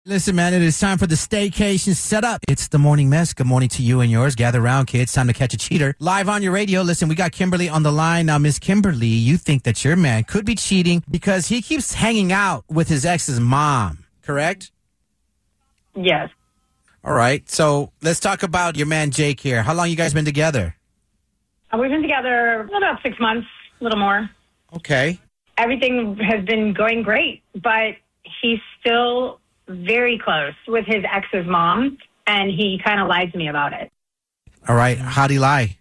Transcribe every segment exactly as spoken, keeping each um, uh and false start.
Listen, man, it is time for the staycation setup. It's the morning mess. Good morning to you and yours. Gather around, kids. Time to catch a cheater. Live on your radio. Listen, we got Kimberly on the line. Now, Miss Kimberly, you think that your man could be cheating because he keeps hanging out with his ex's mom, correct? Yes. All right. So let's talk about your man, Jake, here. How long you guys been together? Uh, We've been together about six months, a little more. Okay. Everything has been going great, but he's still very close with his ex's mom, and he kind of lied to me about it. All right. How'd he lie?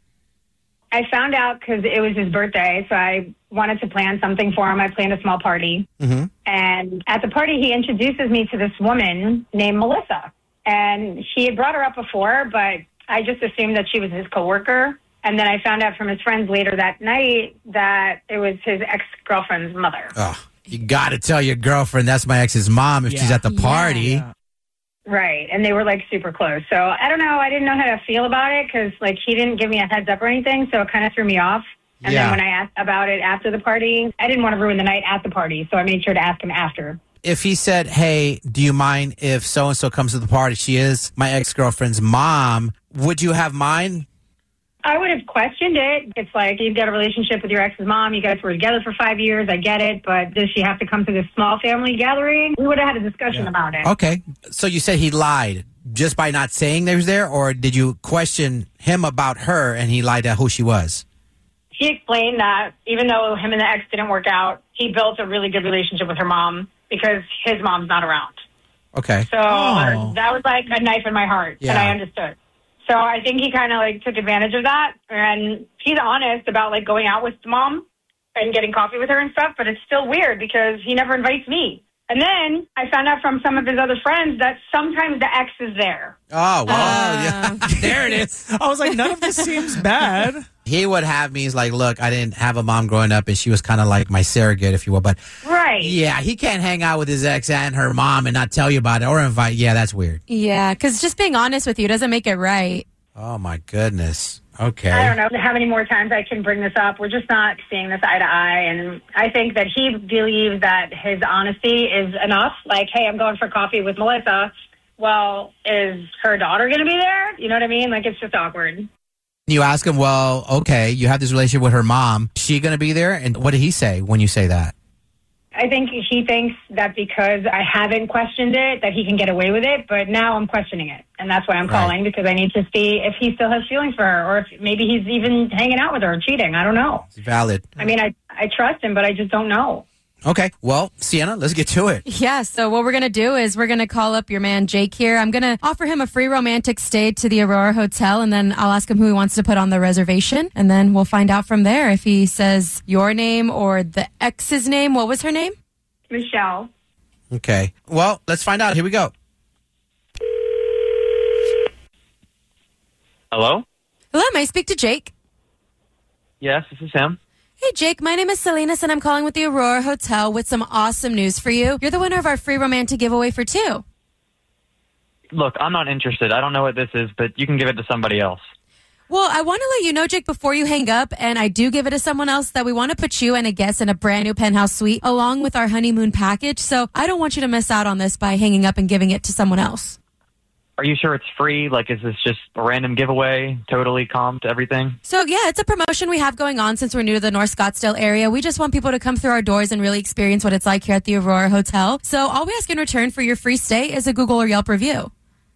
I found out because it was his birthday, so I wanted to plan something for him. I planned a small party. Mm-hmm. And at the party, he introduces me to this woman named Melissa. And he had brought her up before, but I just assumed that she was his coworker. And then I found out from his friends later that night that it was his ex-girlfriend's mother. Oh, you got to tell your girlfriend that's my ex's mom if Yeah. she's at the party. Yeah. Right. And they were like super close. So I don't know. I didn't know how to feel about it because like he didn't give me a heads up or anything. So it kind of threw me off. And Yeah. then when I asked about it after the party, I didn't want to ruin the night at the party. So I made sure to ask him after. If he said, hey, do you mind if so-and-so comes to the party? She is my ex-girlfriend's mom. Would you have mine? I would have questioned it. It's like you've got a relationship with your ex's mom. You guys were together for five years. I get it. But does she have to come to this small family gathering? We would have had a discussion about it. Okay. So you said he lied just by not saying they was there, or did you question him about her and he lied at who she was? He explained that even though him and the ex didn't work out, he built a really good relationship with her mom because his mom's not around. Okay. So Oh. that was like a knife in my heart, Yeah. and I understood. So I think he kind of like took advantage of that, and he's honest about like going out with mom and getting coffee with her and stuff, but it's still weird because he never invites me. And then I found out from some of his other friends that sometimes the ex is there. Oh, well, Uh, yeah. There it is. I was like, none of this seems bad. He would have me. He's like, look, I didn't have a mom growing up, and she was kind of like my surrogate, if you will. But Right. yeah, he can't hang out with his ex and her mom and not tell you about it or invite. Yeah, that's weird. Yeah, because just being honest with you doesn't make it right. Oh, my goodness. Okay. I don't know how many more times I can bring this up. We're just not seeing this eye to eye. And I think that he believes that his honesty is enough. Like, hey, I'm going for coffee with Melissa. Well, is her daughter going to be there? You know what I mean? Like, it's just awkward. You ask him, well, okay, you have this relationship with her mom. She going to be there? And what did he say when you say that? I think he thinks that because I haven't questioned it, that he can get away with it. But now I'm questioning it. And that's why I'm Right. calling, because I need to see if he still has feelings for her or if maybe he's even hanging out with her or cheating. I don't know. It's valid. I mean, I, I trust him, but I just don't know. Okay. Well, Sienna, let's get to it. Yeah, so what we're going to do is we're going to call up your man Jake here. I'm going to offer him a free romantic stay to the Aurora Hotel, and then I'll ask him who he wants to put on the reservation, and then we'll find out from there if he says your name or the ex's name. What was her name? Michelle. Okay. Well, let's find out. Here we go. Hello? Hello, may I speak to Jake? Yes, this is him. Hey, Jake, my name is Salinas, and I'm calling with the Aurora Hotel with some awesome news for you. You're the winner of our free romantic giveaway for two. Look, I'm not interested. I don't know what this is, but you can give it to somebody else. Well, I want to let you know, Jake, before you hang up, and I do give it to someone else, that we want to put you and a guest in a brand new penthouse suite along with our honeymoon package. So I don't want you to miss out on this by hanging up and giving it to someone else. Are you sure it's free? Like, is this just a random giveaway? Totally comped, everything? So, yeah, it's a promotion we have going on since we're new to the North Scottsdale area. We just want people to come through our doors and really experience what it's like here at the Aurora Hotel. So all we ask in return for your free stay is a Google or Yelp review.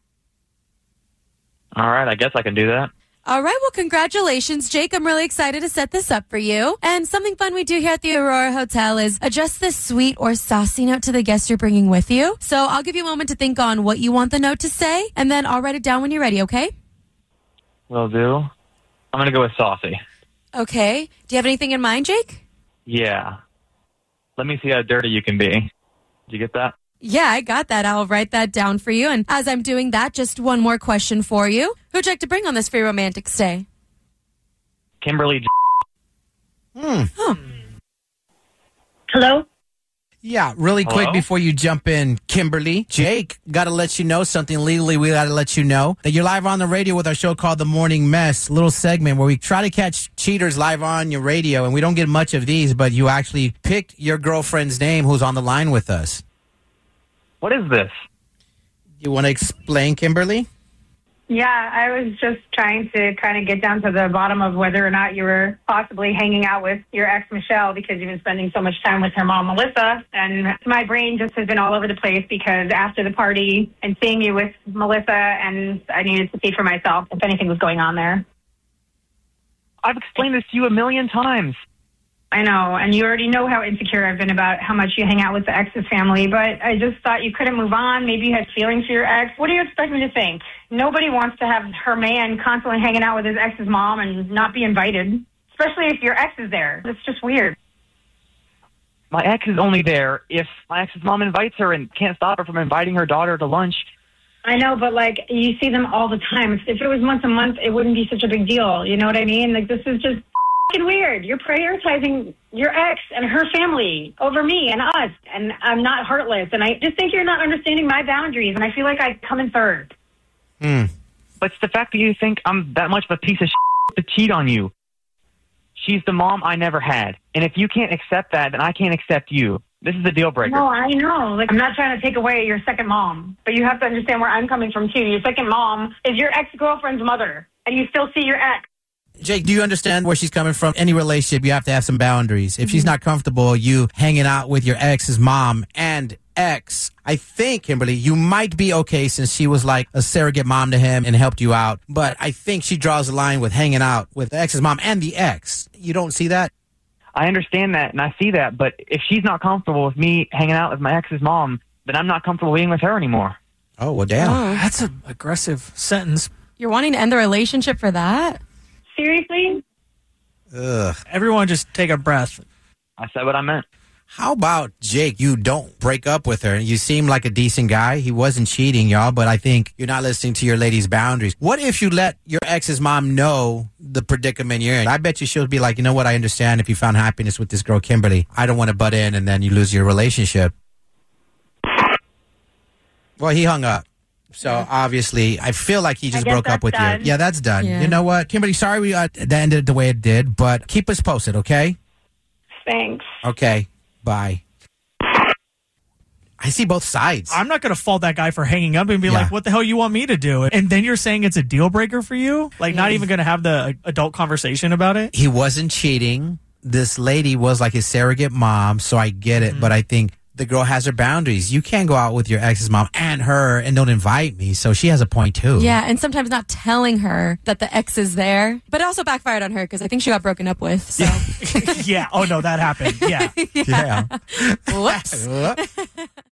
All right, I guess I can do that. All right, well, congratulations, Jake. I'm really excited to set this up for you. And something fun we do here at the Aurora Hotel is adjust this sweet or saucy note to the guest you're bringing with you. So I'll give you a moment to think on what you want the note to say, and then I'll write it down when you're ready, okay? Will do. I'm going to go with saucy. Okay. Do you have anything in mind, Jake? Yeah. Let me see how dirty you can be. Did you get that? Yeah, I got that. I'll write that down for you. And as I'm doing that, just one more question for you. Who'd you like to bring on this free romantic stay? Kimberly. Hmm. Oh. Hello? Yeah, really quick Hello? before you jump in, Kimberly. Jake, got to let you know something legally. We got to let you know that you're live on the radio with our show called The Morning Mess, little segment where we try to catch cheaters live on your radio, and we don't get much of these, but you actually picked your girlfriend's name who's on the line with us. What is this? You want to explain, Kimberly? Yeah, I was just trying to kind of get down to the bottom of whether or not you were possibly hanging out with your ex, Michelle, because you've been spending so much time with her mom, Melissa. And my brain just has been all over the place because after the party and seeing you with Melissa, and I needed to see for myself if anything was going on there. I've explained this to you a million times. I know, and you already know how insecure I've been about how much you hang out with the ex's family, but I just thought you couldn't move on. Maybe you had feelings for your ex. What do you expect me to think? Nobody wants to have her man constantly hanging out with his ex's mom and not be invited, especially if your ex is there. It's just weird. My ex is only there if my ex's mom invites her and can't stop her from inviting her daughter to lunch. I know, but, like, you see them all the time. If it was once a month, it wouldn't be such a big deal. You know what I mean? Like, this is just fucking weird. You're prioritizing your ex and her family over me and us, and I'm not heartless. And I just think you're not understanding my boundaries, and I feel like I come in third. Hmm. But it's the fact that you think I'm that much of a piece of shit to cheat on you. She's the mom I never had. And if you can't accept that, then I can't accept you. This is a deal breaker. No, I know. Like, I'm not trying to take away your second mom, but you have to understand where I'm coming from, too. Your second mom is your ex-girlfriend's mother, and you still see your ex. Jake, do you understand where she's coming from? Any relationship, you have to have some boundaries. If she's not comfortable, you hanging out with your ex's mom and ex, I think, Kimberly, you might be okay since she was like a surrogate mom to him and helped you out. But I think she draws the line with hanging out with the ex's mom and the ex. You don't see that? I understand that, and I see that. But if she's not comfortable with me hanging out with my ex's mom, then I'm not comfortable being with her anymore. Oh, well, damn. Oh, that's an aggressive sentence. You're wanting to end the relationship for that? Seriously? Ugh. Everyone just take a breath. I said what I meant. How about, Jake, you don't break up with her? You seem like a decent guy. He wasn't cheating, y'all, but I think you're not listening to your lady's boundaries. What if you let your ex's mom know the predicament you're in? I bet you she'll be like, you know what, I understand if you found happiness with this girl, Kimberly. I don't want to butt in, and then you lose your relationship. Well, he hung up. So, obviously, I feel like he just I guess broke up that's with done. you. Yeah, that's done. Yeah. You know what? Kimberly, sorry we uh, that ended the way it did, but keep us posted, okay? Thanks. Okay. Bye. I see both sides. I'm not going to fault that guy for hanging up and be Yeah. like, what the hell you want me to do? And then you're saying it's a deal breaker for you? Like, not even going to have the adult conversation about it? He wasn't cheating. This lady was like his surrogate mom, so I get it. Mm-hmm. But I think the girl has her boundaries. You can't go out with your ex's mom and her and don't invite me. So she has a point, too. Yeah, and sometimes not telling her that the ex is there. But it also backfired on her because I think she got broken up with. So, Yeah. Oh, no, that happened. Yeah. Yeah. whoops. Whoop.